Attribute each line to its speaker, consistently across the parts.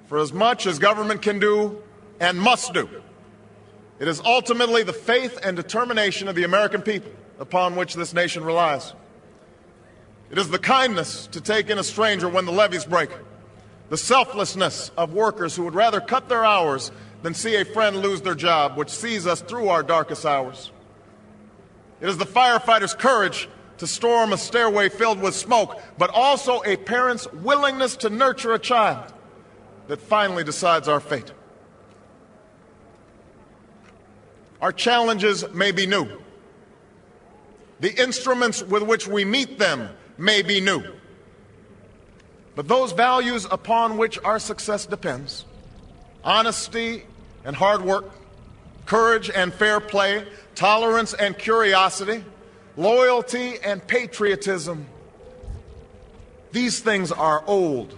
Speaker 1: for as much as government can do and must do, it is ultimately the faith and determination of the American people upon which this nation relies. It is the kindness to take in a stranger when the levees break, the selflessness of workers who would rather cut their hours than see a friend lose their job, which sees us through our darkest hours. It is the firefighter's courage to storm a stairway filled with smoke, but also a parent's willingness to nurture a child that finally decides our fate. Our challenges may be new. The instruments with which we meet them may be new. But those values upon which our success depends, honesty and hard work, courage and fair play, tolerance and curiosity, loyalty and patriotism, these things are old.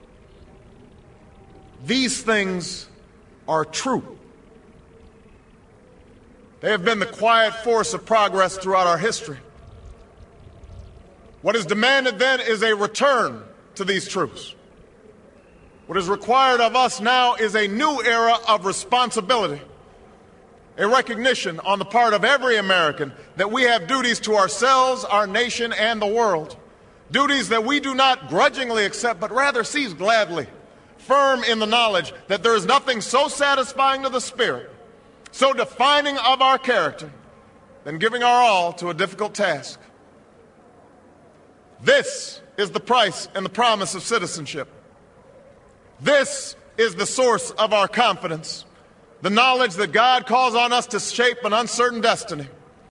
Speaker 1: These things are true. They have been the quiet force of progress throughout our history. What is demanded then is a return to these truths. What is required of us now is a new era of responsibility, a recognition on the part of every American that we have duties to ourselves, our nation, and the world, duties that we do not grudgingly accept, but rather seize gladly, firm in the knowledge that there is nothing so satisfying to the spirit, so defining of our character, than giving our all to a difficult task. This is the price and the promise of citizenship. This is the source of our confidence, the knowledge that God calls on us to shape an uncertain destiny.